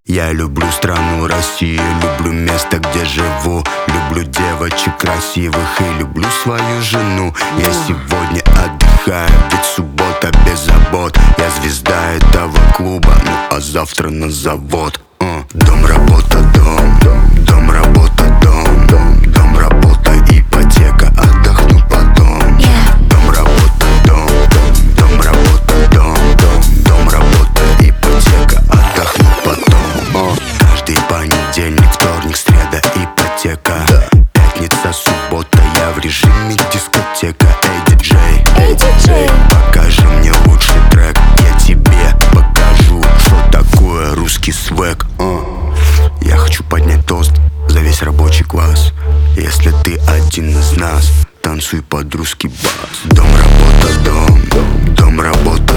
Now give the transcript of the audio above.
Я люблю страну Россию, люблю место, где живу. Люблю девочек красивых и люблю свою жену. Я сегодня отдыхаю, ведь суббота без забот. Я звезда этого клуба, ну а завтра на завод. Дом, работа, дом, дом, работа, дом, дом, работа, ипотека, отдохну потом. Дом, работа, дом, дом, работа, дом, дом, работа, ипотека, отдохну потом. Каждый понедельник, вторник, среда, ипотека. Пятница, суббота, я в режиме дискотека. Эй, диджей, покажи мне лучший трек. Я тебе покажу, что такое русский свек. Я хочу поднять тост за весь рабочий класс. Если ты один из нас, танцуй под русский бас. Дом, работа, дом, дом, работа,